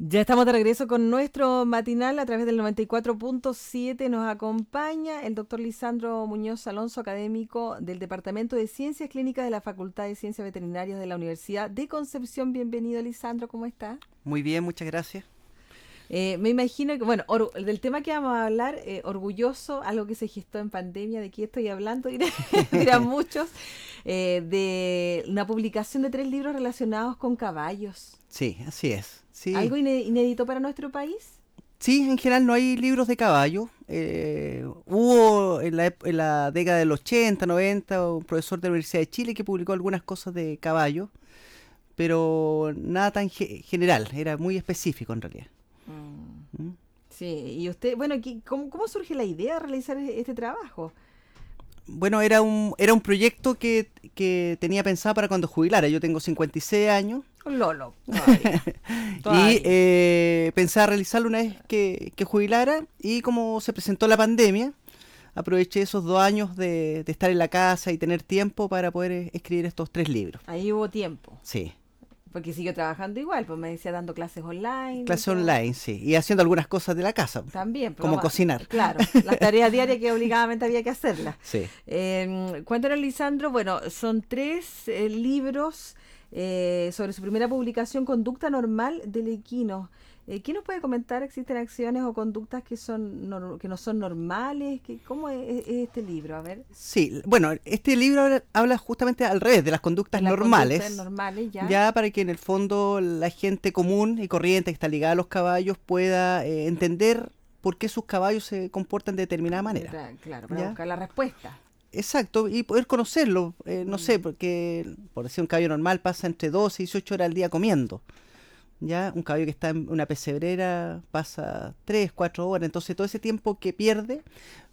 Ya estamos de regreso con nuestro matinal a través del 94.7. Nos acompaña el doctor Lisandro Muñoz Alonso, académico del Departamento de Ciencias Clínicas de la Facultad de Ciencias Veterinarias de la Universidad de Concepción. Bienvenido, Lisandro, ¿cómo está? Muy bien, muchas gracias. Me imagino que, bueno, del tema que vamos a hablar, orgulloso, algo que se gestó en pandemia, ¿de qué estoy hablando? Dirán muchos, de una publicación de 3 libros relacionados con caballos. Sí, así es. Sí, ¿Algo inédito para nuestro país? sí, en general no hay libros de caballo. Hubo en la década del 80, 90, un profesor de la Universidad de Chile que publicó algunas cosas de caballo, pero nada tan general, era muy específico en realidad. ¿Mm? Sí, y usted, bueno, ¿cómo surge la idea de realizar este trabajo? Bueno, era un proyecto que tenía pensado para cuando jubilara. Yo tengo 56 años. Lolo, todavía. Y Todavía. pensaba realizarlo una vez que jubilara, y como se presentó la pandemia, aproveché esos 2 años de estar en la casa y tener tiempo para poder escribir estos 3 libros. Ahí hubo tiempo, Sí, porque siguió trabajando igual, pues me decía dando clases online y clase todo. online, sí, y haciendo algunas cosas de la casa, También, como cocinar. claro, las tareas diarias que obligadamente había que hacerlas. Sí. Cuéntanos, Lisandro, bueno, son 3 libros sobre su primera publicación, Conducta Normal del Equino. ¿Qué nos puede comentar? ¿Existen acciones o conductas que que no son normales? ¿Cómo es este libro? A ver. Sí, bueno, este libro habla justamente al revés de las conductas De las conductas normales, normales, ya. ya para que en el fondo la gente común y corriente que está ligada a los caballos pueda entender por qué sus caballos se comportan de determinada manera. Claro, para ¿Ya? buscar la respuesta. Exacto, y poder conocerlo. No Mm. sé, porque por decir un caballo normal pasa entre 12 y 18 horas al día comiendo. Ya, un caballo que está en una pesebrera pasa 3, 4 horas. Entonces todo ese tiempo que pierde,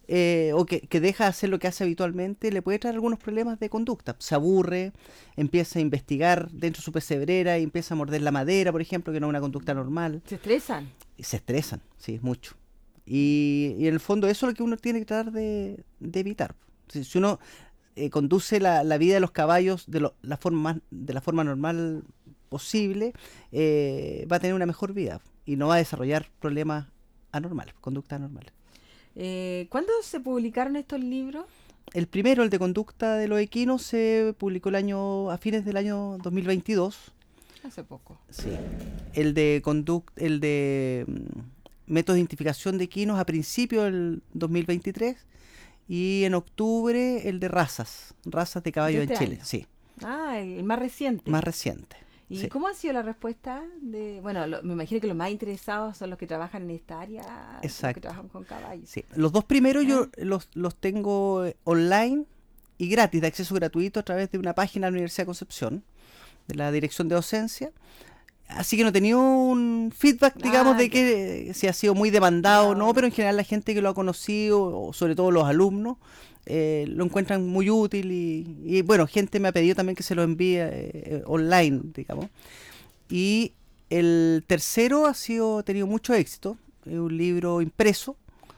o que deja de hacer lo que hace habitualmente, le puede traer algunos problemas de conducta. Se aburre, empieza a investigar dentro de su pesebrera y empieza a morder la madera, por ejemplo, que no es una conducta normal. ¿Se estresan? Y se estresan, sí, mucho. Y en el fondo eso es lo que uno tiene que tratar de evitar. Si uno conduce la vida de los caballos de la forma normal posible, va a tener una mejor vida y no va a desarrollar problemas anormales, conductas anormales. ¿Cuándo se publicaron estos libros? El primero, el de conducta de los equinos, se publicó a fines del año 2022. Hace poco. Sí. El de métodos de identificación de equinos a principios del 2023, y en octubre el de razas de De caballo en este Chile, año. sí, Ah, el más reciente. más reciente. ¿Y Sí. cómo ha sido la respuesta de, bueno, me imagino que los más interesados son los que trabajan en esta área, los que Exacto. trabajan con caballos? Sí. Los 2 primeros ¿Ah? yo los tengo online y gratis, de acceso gratuito a través de una página de la Universidad de Concepción, de la Dirección de Docencia. Así que no he tenido un feedback, digamos, de Ya. que si ha sido muy demandado o No, no, pero no. en general la gente que lo ha conocido, o sobre todo los alumnos, lo encuentran muy útil, y bueno, gente me ha pedido también que se lo envíe online, digamos. Y el tercero ha tenido mucho éxito, es un libro impreso,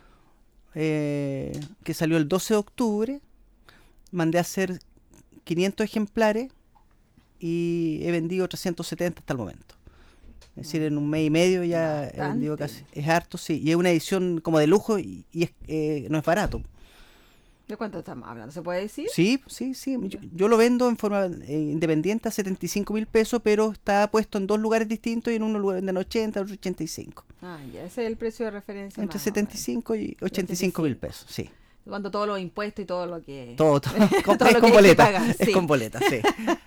que salió el 12 de octubre, mandé a hacer 500 ejemplares y he vendido 370 hasta el momento. Es decir, en un mes y medio ya he vendido Bastante. casi. Es harto, sí. Y es una edición como de lujo, no es barato. ¿De cuánto estamos hablando? ¿Se puede decir? Sí, sí, sí. Yo lo vendo en forma independiente a 75.000 pesos, pero está puesto en 2 lugares distintos, y en uno lo venden 80, otro 85. Ah, ya, ese es el precio de referencia Entre más o menos. 75 y 85.000 pesos, sí. Cuando todos los impuestos y todo lo que... Todo, todo es lo que con hay que boleta. pagar, Es sí. con boleta, sí.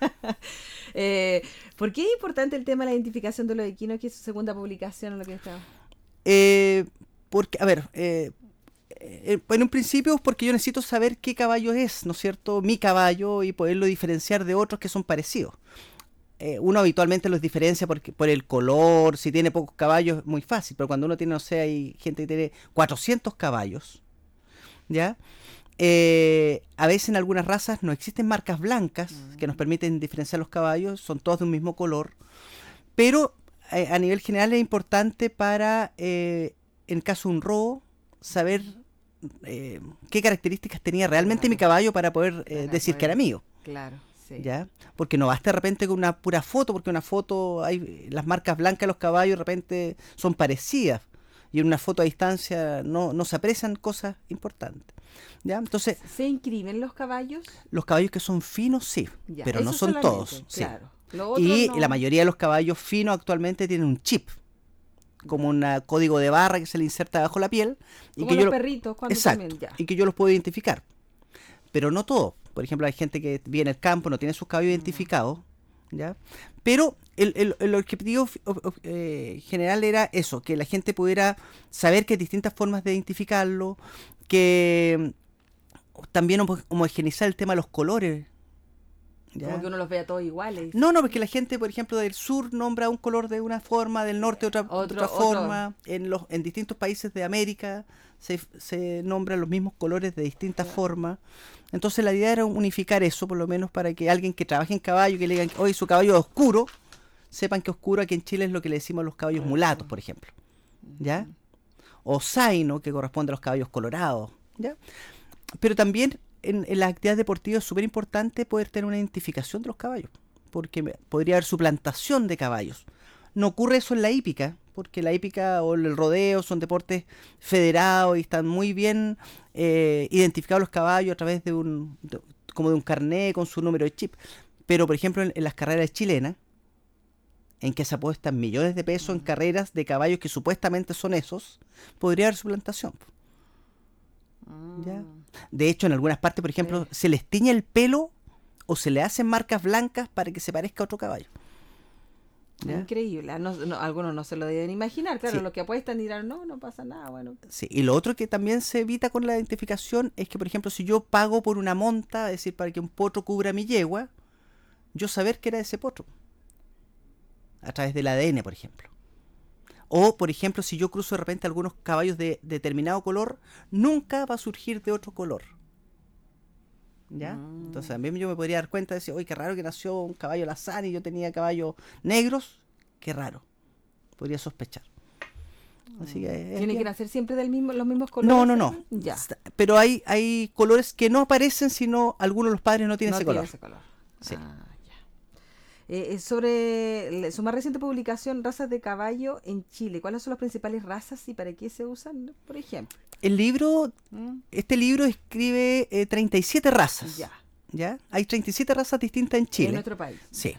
¿Por qué es importante el tema de la identificación de los equinos, que es su segunda publicación en lo que está? Eh, Porque, a ver, en un principio es porque yo necesito saber qué caballo es, ¿no es cierto? Mi caballo, y poderlo diferenciar de otros que son parecidos. Uno habitualmente los diferencia por el color. Si tiene pocos caballos es muy fácil, pero cuando uno tiene, no sé, hay gente que tiene 400 caballos, ¿ya? A veces en algunas razas no existen marcas blancas que nos permiten diferenciar los caballos, son todos de un mismo color, pero a nivel general es importante para, en caso de un robo, saber qué características tenía realmente mi Claro, caballo para poder para decir que era poder... mío. Claro, Sí. ¿Ya? Porque no basta de repente con una pura foto, porque una foto, las marcas blancas de los caballos de repente son parecidas, y en una foto a distancia no se aprecian cosas importantes. ¿Ya? Entonces, ¿Se inscriben los caballos? los caballos que son finos, sí, Ya, pero no eso son solamente, todos. Sí. claro. Lo otro Y no. la mayoría de los caballos finos actualmente tienen un chip, como un código de barra que se le inserta bajo la piel. Como Y que los yo, perritos cuando exacto, también, ya. y que yo los puedo identificar. Pero no todos. Por ejemplo, hay gente que vive en el campo, no tiene sus caballos identificados, ¿ya? Pero el objetivo general era eso, que la gente pudiera saber que hay distintas formas de identificarlo, que también homogeneizar el tema de los colores. ¿Ya? Como que uno los vea todos iguales. No, porque la gente, por ejemplo, del sur nombra un color de una forma, del norte de otra forma. En distintos países de América se nombran los mismos colores de distintas formas. Entonces la idea era unificar eso, por lo menos para que alguien que trabaje en caballo, que le digan, oye, su caballo es oscuro, sepan que oscuro aquí en Chile es lo que le decimos a los caballos mulatos, por ejemplo. ¿Ya? O zaino, que corresponde a los caballos colorados. ¿Ya? Pero también en las actividades deportivas es súper importante poder tener una identificación de los caballos, porque podría haber suplantación de caballos. No ocurre eso en la hípica, porque la hípica o el rodeo son deportes federados y están muy bien identificados los caballos a través de como de un carnet con su número de chip. Pero, por ejemplo, en las carreras chilenas, en que se apuestan millones de pesos en carreras de caballos que supuestamente son esos, podría haber suplantación. ¿Ya? De hecho, en algunas partes, por ejemplo, se les tiñe el pelo o se le hacen marcas blancas para que se parezca a otro caballo. ¿Ya? Increíble. Algunos no se lo deben imaginar. Claro, Sí. los que apuestan dirán, no pasa nada. Bueno, Sí. Y lo otro que también se evita con la identificación es que, por ejemplo, si yo pago por una monta, es decir, para que un potro cubra mi yegua, yo saber que era ese potro. A través del ADN, por ejemplo. O, por ejemplo, si yo cruzo de repente algunos caballos de determinado color, nunca va a surgir de otro color. ¿Ya? Entonces también yo me podría dar cuenta de decir, oye, qué raro que nació un caballo Lazán y yo tenía caballos negros. Qué raro. Podría sospechar. Así que ¿tiene que nacer siempre los mismos colores? No. Ya. Pero hay colores que no aparecen sino algunos de los padres no tienen ese color. Ese color. Sí. Sobre su más reciente publicación, Razas de Caballo en Chile, ¿cuáles son las principales razas y para qué se usan, por ejemplo? Este libro escribe 37 razas. Ya. ¿Ya? Hay 37 razas distintas en Chile. En nuestro país. Sí.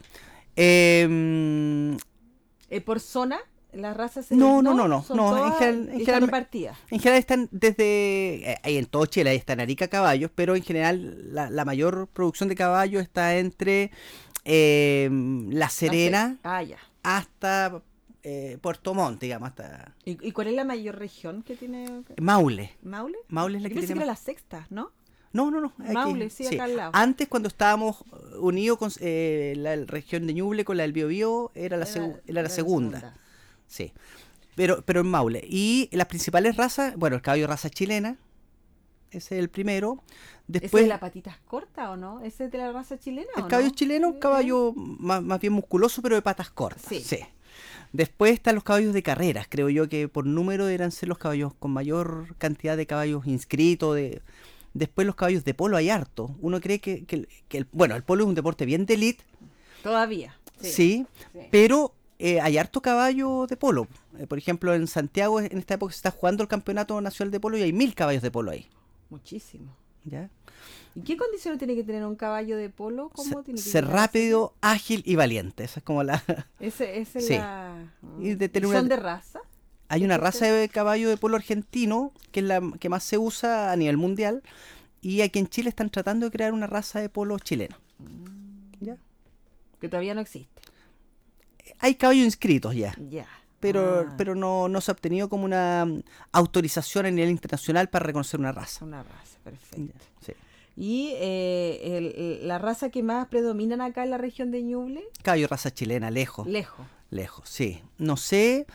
¿Por zona? ¿Las razas? No. Son todas, están repartidas. En general están desde... Hay en todo Chile, ahí está en Arica caballos, pero en general la mayor producción de caballos está entre La Serena hasta Puerto Montt, digamos, hasta... ¿Y cuál es la mayor región que tiene? Maule. ¿Maule? Maule es la Yo que pensé tiene... que era la sexta, ¿no? No. Maule, sí, acá al lado. Antes, cuando estábamos unidos con la región de Ñuble con la del Biobío, era la segunda. Sí. Pero en Maule. Y las principales razas, bueno, el caballo raza chilena, ese es el primero. Después, ¿Ese de las patitas cortas o no? ¿Ese es de la raza chilena o no? El caballo chileno, un caballo más bien musculoso, pero de patas cortas. Sí. Después están los caballos de carreras. Creo yo que por número eran ser los caballos con mayor cantidad de caballos inscritos. Después los caballos de polo hay harto. Uno cree que el polo es un deporte bien de elite. Todavía. Sí. Pero hay harto caballo de polo. Por ejemplo, en Santiago en esta época se está jugando el campeonato nacional de polo y hay 1000 caballos de polo ahí. Muchísimo. ¿Ya? ¿Y qué condiciones tiene que tener un caballo de polo? ¿Cómo tiene que ser rápido, ágil y valiente. Esa es como la... Ese es sí. ¿Y son de raza? Hay una raza de caballo de polo argentino que es la que más se usa a nivel mundial, y aquí en Chile están tratando de crear una raza de polo chileno. ¿Ya? Que todavía no existe. Hay caballos inscritos ya. Ya. Pero no se ha obtenido como una autorización a nivel internacional para reconocer una raza. Una raza, perfecto. Sí. ¿Y la raza que más predominan acá en la región de Ñuble? Caballo raza chilena, lejos. Lejos, sí. No sé.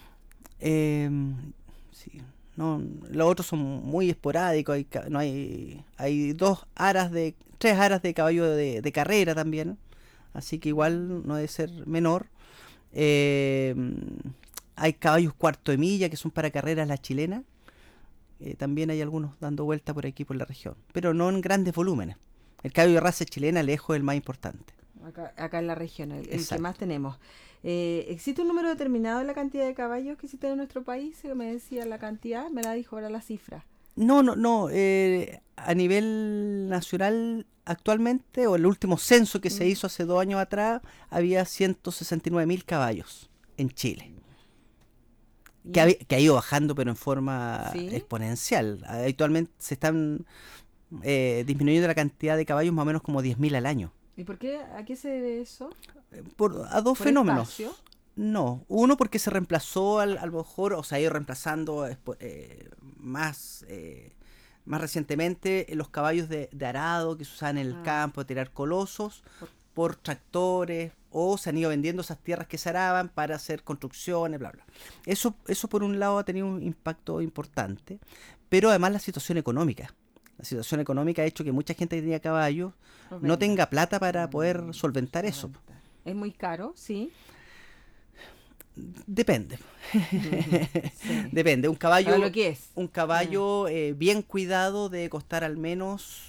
Sí. No, los otros son muy esporádicos. Hay 3 aras de caballo de carrera también. Así que igual no debe ser menor. Hay caballos cuarto de milla que son para carreras las chilenas. También hay algunos dando vuelta por aquí por la región, pero no en grandes volúmenes. El caballo de raza chilena lejos es el más importante. Acá en la región, el que Exacto. más tenemos. ¿Existe un número determinado de la cantidad de caballos que existen en nuestro país? Me decía la cantidad, me la dijo ahora la cifra. No. A nivel nacional, actualmente, o el último censo que se Mm. hizo hace 2 años atrás, había 169.000 caballos en Chile. ¿Y? Que ha ido bajando, pero en forma ¿Sí? exponencial. Actualmente se están disminuyendo la cantidad de caballos más o menos como 10.000 al año. ¿Y por qué? ¿A qué se debe eso? A dos ¿Por espacio? fenómenos. No, uno porque se reemplazó a lo mejor, o se ha ido reemplazando más recientemente los caballos de arado que se usaban en el Ah, campo a tirar colosos por- por tractores, o se han ido vendiendo esas tierras que se araban para hacer construcciones, bla, bla. Eso por un lado ha tenido un impacto importante, pero además la situación económica. La situación económica ha hecho que mucha gente que tenía caballos los no venda. tenga plata para poder Mm, solventar eso. solventar. Es muy caro, sí. Depende. Sí. Depende. Para lo que es. Un Ah, caballo bien cuidado debe costar al menos,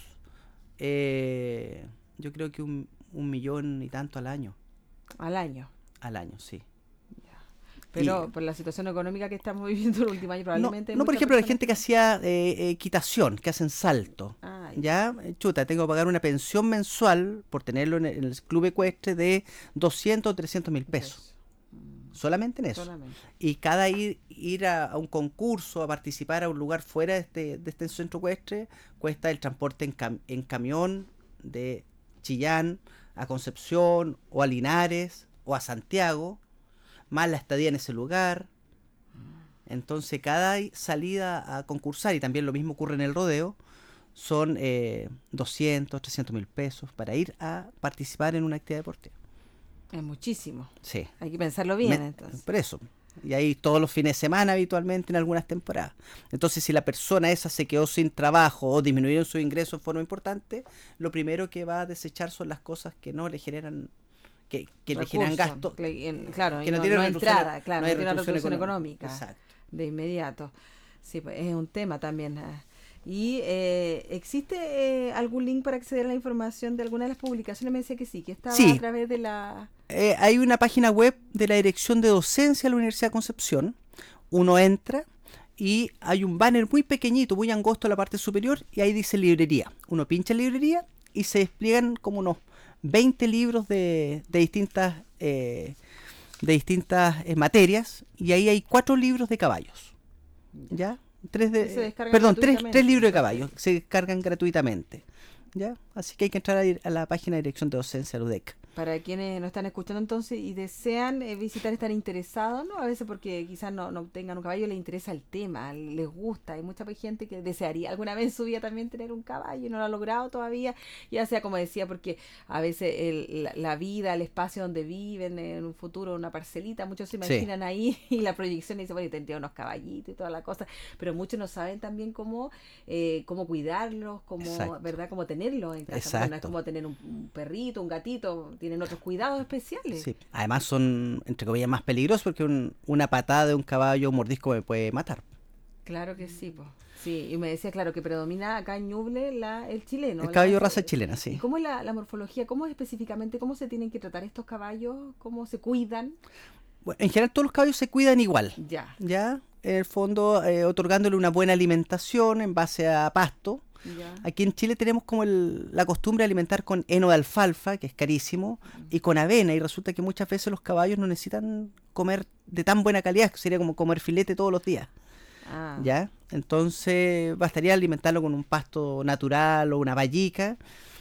yo creo que un millón y tanto al año. al año. Al año, sí. Ya. Y Pero por la situación económica que estamos viviendo el último año, no, probablemente hay no por muchas ejemplo, la personas gente que hacía equitación, que hacen salto. Ah, ya. Ya, chuta, tengo que pagar una pensión mensual por tenerlo en el club ecuestre de 200 o 300.000 pesos. Peso. Mm, Solamente en eso. solamente. Y cada ir a un concurso, a participar a un lugar fuera de este centro ecuestre, cuesta el transporte en camión de Chillán a Concepción o a Linares o a Santiago, más la estadía en ese lugar. Entonces cada salida a concursar, y también lo mismo ocurre en el rodeo, son 200, 300.000 pesos para ir a participar en una actividad deportiva. Es muchísimo. Sí. Hay que pensarlo bien, Me- entonces. por eso. Y ahí todos los fines de semana habitualmente en algunas temporadas. Entonces, si la persona esa se quedó sin trabajo o disminuyeron su ingreso en forma importante, lo primero que va a desechar son las cosas que no le generan, que le generan Recursos. gasto, Claro, y que no no, tienen no reducción, entrada, claro, no no hay tiene una reducción reducción económica. económica Exacto. de inmediato. Sí, pues es un tema también. ¿Y existe algún link para acceder a la información de alguna de las publicaciones? Me decía que sí, que estaba a Sí, través de la... hay una página web de la Dirección de Docencia de la Universidad de Concepción. Uno entra y hay un banner muy pequeñito, muy angosto en la parte superior, y ahí dice librería. Uno pincha en librería y se despliegan como unos 20 libros de distintas materias, y ahí hay 4 libros de caballos. ¿Ya? Que se descargan Perdón, tres gratuitamente. libros de caballos Perfecto. se descargan gratuitamente. ¿Ya? Así que hay que entrar a la página de Dirección de Docencia, LUDEC. Para quienes nos están escuchando entonces y desean visitar, están interesados, ¿no? A veces porque quizás no tengan un caballo, les interesa el tema, les gusta. Hay mucha gente que desearía alguna vez en su vida también tener un caballo y no lo ha logrado todavía, ya sea como decía, porque a veces la vida, el espacio donde viven, en un futuro una parcelita, muchos se Sí, imaginan ahí y la proyección dice, bueno, yo tendría unos caballitos y toda la cosa, pero muchos no saben también cómo cuidarlos, cómo, exacto, ¿verdad? Cómo tenerlos en casa, porque no es exacto. como tener un perrito, un gatito, tienen otros cuidados especiales. Sí. Además son, entre comillas, más peligrosos porque una patada de un caballo, un mordisco me puede matar. Claro que sí, pues. Sí, y me decía, claro, que predomina acá en Ñuble el chileno. El caballo raza chilena, ¿Y sí. cómo es la morfología? ¿Cómo es específicamente? ¿Cómo se tienen que tratar estos caballos? ¿Cómo se cuidan? Bueno, en general todos los caballos se cuidan igual, Ya, ¿ya? En el fondo, otorgándole una buena alimentación en base a pasto. ya. Aquí en Chile tenemos como la costumbre de alimentar con heno de alfalfa, que es carísimo, y con avena, y resulta que muchas veces los caballos no necesitan comer de tan buena calidad, que sería como comer filete todos los días, Ah, ¿ya? Entonces bastaría alimentarlo con un pasto natural o una vallica.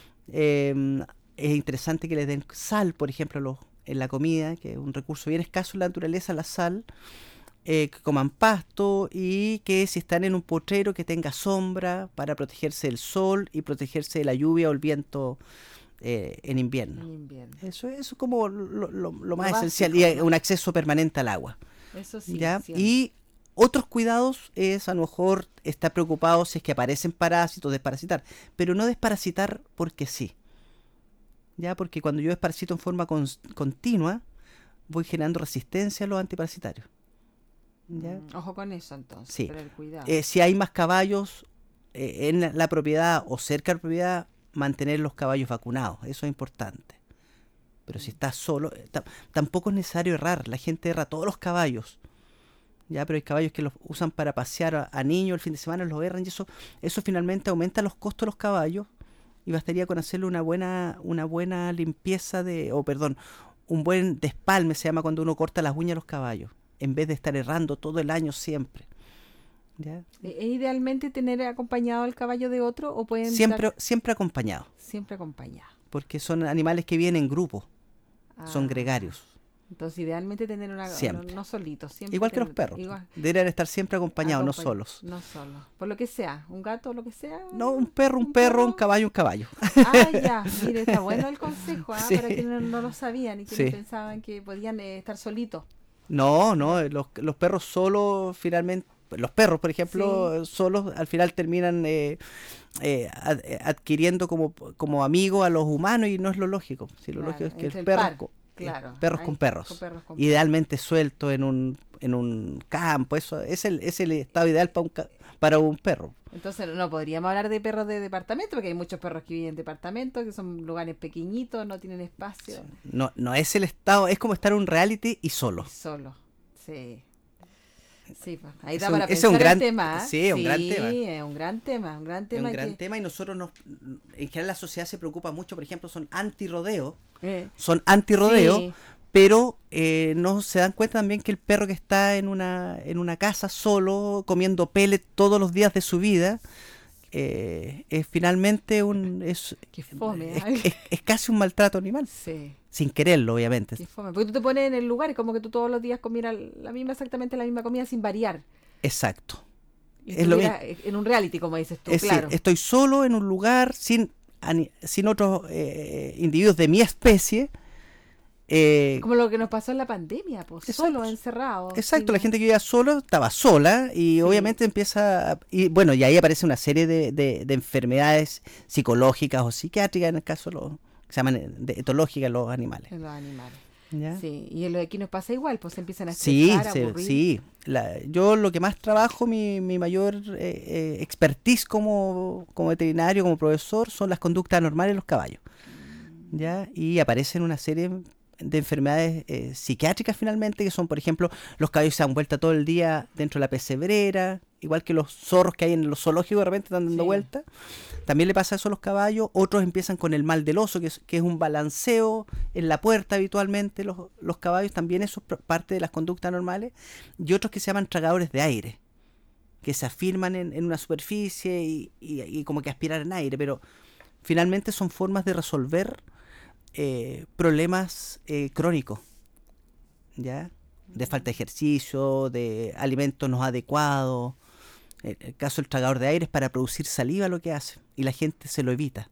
Es interesante que les den sal, por ejemplo, en la comida, que es un recurso bien escaso en la naturaleza, la sal. Que coman pasto, y que si están en un potrero que tenga sombra para protegerse del sol y protegerse de la lluvia o el viento en invierno. en invierno. Eso es como lo Lo más esencial, básico, y lo más. un acceso permanente al agua. Eso sí, ¿Ya? siempre. Y otros cuidados es a lo mejor estar preocupado si es que aparecen parásitos, desparasitar, pero no desparasitar porque sí. ¿Ya? Porque cuando yo desparasito en forma continua, voy generando resistencia a los antiparasitarios. ¿Ya? Ojo con eso entonces, Sí. tener cuidado. Si hay más caballos en la propiedad o cerca de la propiedad, mantener los caballos vacunados, eso es importante. Pero si estás solo, tampoco es necesario errar, la gente erra todos los caballos. Ya, pero hay caballos que los usan para pasear a niños el fin de semana, los erran y eso finalmente aumenta los costos de los caballos y bastaría con hacerle una buena limpieza un buen despalme se llama cuando uno corta las uñas a los caballos, en vez de estar errando todo el año siempre. ¿Ya? ¿Es idealmente tener acompañado al caballo de otro o pueden siempre acompañado? Siempre acompañado. Porque son animales que viven en grupo, son gregarios. Entonces, idealmente tener no solitos. Siempre igual que los perros. Deberían estar siempre acompañados, no solos. No solos. Por lo que sea, un gato, lo que sea. No, un perro, un caballo, un caballo. Ya, mire, está bueno el consejo, sí. Para quienes no lo sabían y que pensaban que podían estar solitos. No, los perros solos finalmente, los perros, por ejemplo, solos al final terminan adquiriendo como amigos a los humanos y no es lo lógico. Sí, lo lógico es que el perro... perros con perros, idealmente sueltos en un campo, eso es el estado ideal para un perro. Entonces no podríamos hablar de perros de departamento, porque hay muchos perros que viven en departamentos, que son lugares pequeñitos, no tienen espacio. No es el estado, es como estar en un reality y solo. Sí, pues, ahí da para pensar el tema. Sí, es un gran tema. Es un gran tema. Es un gran tema y nosotros en general la sociedad se preocupa mucho, por ejemplo, son antirrodeo, pero no se dan cuenta también que el perro que está en una casa solo, comiendo pellet todos los días de su vida, es finalmente es casi un maltrato animal. Sí. Sin quererlo, obviamente. Qué fome. Porque tú te pones en el lugar y como que tú todos los días comieras exactamente la misma comida sin variar. Exacto. Es lo mismo. En un reality, como dices tú, claro. Sí, estoy solo en un lugar sin otros individuos de mi especie. Como lo que nos pasó en la pandemia, pues, solo, encerrado. Exacto, la gente que vivía solo estaba sola y obviamente empieza... Y ahí aparece una serie de enfermedades psicológicas o psiquiátricas, en el caso que se llaman etológicas los animales. En los animales. ¿Ya? Sí, y en lo de aquí nos pasa igual, pues se empiezan a estresar, a aburrir. Sí, yo lo que más trabajo, mi mayor expertise como veterinario, como profesor, son las conductas anormales de los caballos. ¿Ya? Y aparecen una serie de enfermedades psiquiátricas finalmente, que son, por ejemplo, los caballos se dan vuelta todo el día dentro de la pesebrera, igual que los zorros que hay en los zoológicos de repente están dando vuelta. También le pasa eso a los caballos. Otros empiezan con el mal del oso, que es un balanceo en la puerta habitualmente. Los caballos también, eso es parte de las conductas normales. Y otros que se llaman tragadores de aire, que se afirman en una superficie y como que aspiran aire, pero finalmente son formas de resolver problemas crónicos, ¿ya? De falta de ejercicio, de alimentos no adecuados. El caso del tragador de aire es para producir saliva lo que hace y la gente se lo evita.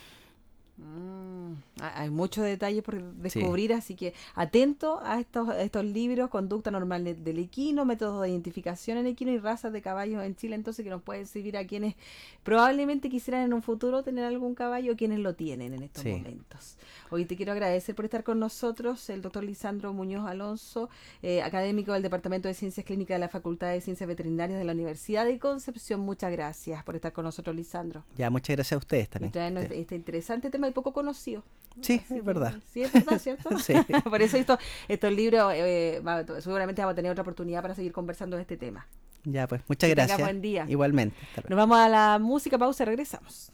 Hay muchos detalles por descubrir, así que atento a estos libros, Conducta Normal del Equino, Métodos de Identificación en Equino y Razas de Caballos en Chile, entonces que nos pueden servir a quienes probablemente quisieran en un futuro tener algún caballo o quienes lo tienen en estos momentos. Hoy te quiero agradecer por estar con nosotros, el doctor Lisandro Muñoz Alonso, académico del Departamento de Ciencias Clínicas de la Facultad de Ciencias Veterinarias de la Universidad de Concepción. Muchas gracias por estar con nosotros, Lisandro. Ya, muchas gracias a ustedes también. Este interesante tema y poco conocido. Sí, es verdad. Sí, es verdad, ¿cierto? Sí. Por eso estos libros, seguramente vamos a tener otra oportunidad para seguir conversando de este tema. Ya, pues, muchas gracias. Buen día. Igualmente. Nos vamos a la música, pausa, regresamos.